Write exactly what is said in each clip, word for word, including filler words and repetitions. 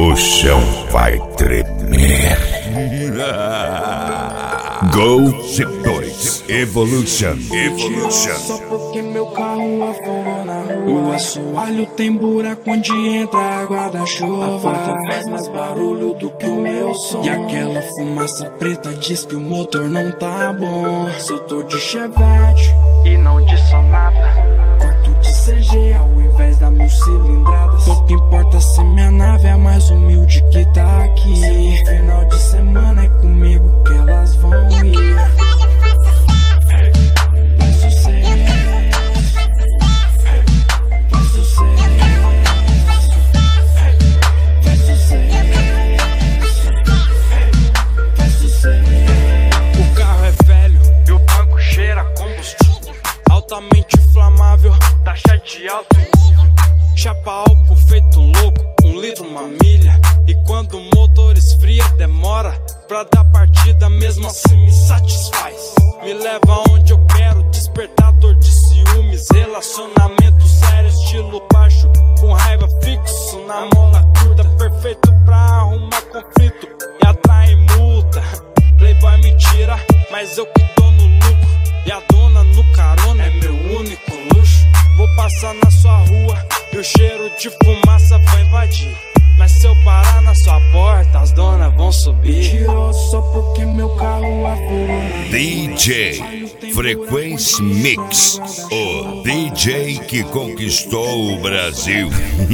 O chão vai tremer. Gol C dois Evolution. Evolution. Só porque meu carro afogou na rua. O assoalho tem buraco onde entra a água da chuva. A porta faz mais barulho do que o meu som. E aquela fumaça preta diz que o motor não tá bom. Se eu tô de Chevette e não de Sonata, corto de C G ao invés da mil cilindradas. Pouco importa se minha nave é a mais humilde que tá aqui. Final de semana é comigo que elas vão ir. Altamente inflamável, taxa de alto chapa álcool feito um louco, um litro uma milha. E quando o motor esfria demora pra dar partida, mesmo assim me satisfaz. Me leva onde eu quero, despertador de ciúmes. Relacionamento sério, estilo baixo, com raiva fixo na mola curta, perfeito pra arrumar conflito e atrai multa. Playboy me tira, mas eu que tô no lucro. E a dona no carona é meu único luxo. Vou passar na sua rua e o cheiro de fumaça vai invadir. Mas se eu parar na sua porta, as donas vão subir. Tirou só porque meu carro afogou. D J Frequency Mix, o D J que conquistou o Brasil.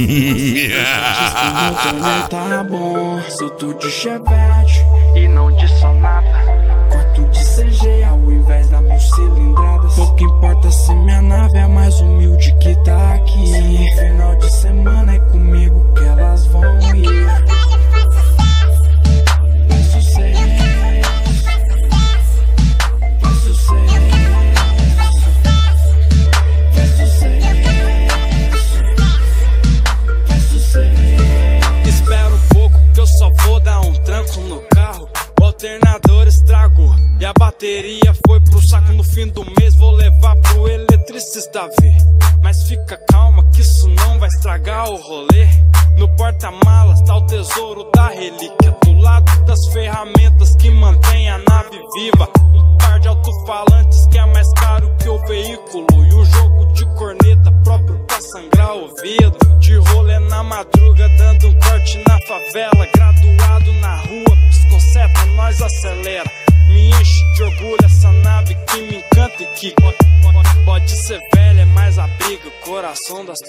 Não tá bom. Se eu tô de Chevette e não de Sonata, corto de C G ao invés da mil cilindradas. Pouco importa se minha nave é a mais humilde que tá aqui. Final de semana é comigo que elas vão ir. Faz sucesso, faz sucesso, faz sucesso, faz sucesso. Espera um pouco que eu só vou dar um tranco no carro. O alternador estragou e a bateria foi pro saco. No fim do mês vou levar pro eletricista ver. Mas fica calma que isso não vai estragar o rolê. No porta-malas tá o tesouro da relíquia, do lado das ferramentas que mantém a nave viva. Um par de alto-falantes que é mais caro que o veículo. E o jogo de corneta próprio pra sangrar o ouvido. De rolê na madruga dando um corte na favela. Graduado na rua, piscoceta, nós acelera. Me enche de orgulho essa nave que me encanta e que pode ser velha, mas abriga o coração das